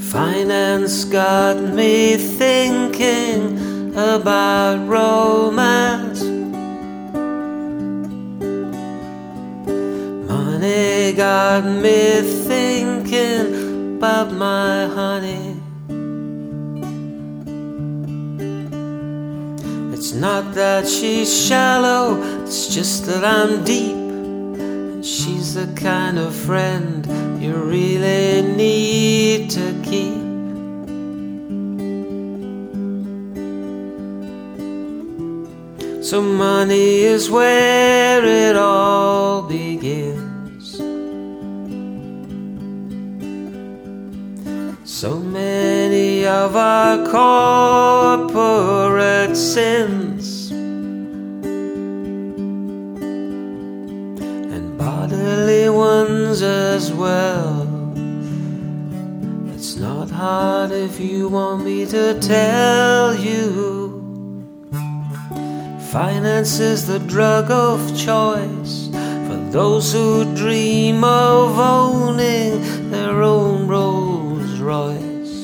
Finance got me thinking about romance. Money got me thinking about my honey. It's not that she's shallow, it's just that I'm deep. And she's the kind of friend you really need to keep. So money is where it all begins. So many of our corporate sins and bodily ones as well. It's not hard if you want me to tell you. Finance is the drug of choice for those who dream of owning their own Rolls Royce.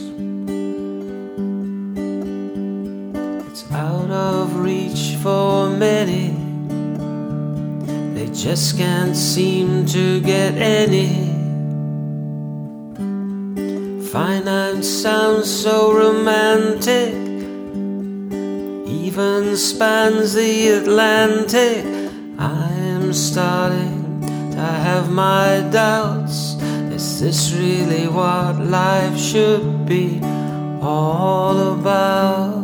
It's out of reach for many, they just can't seem to get any. Finance sounds so romantic, even spans the Atlantic. I am starting to have my doubts. Is this really what life should be all about?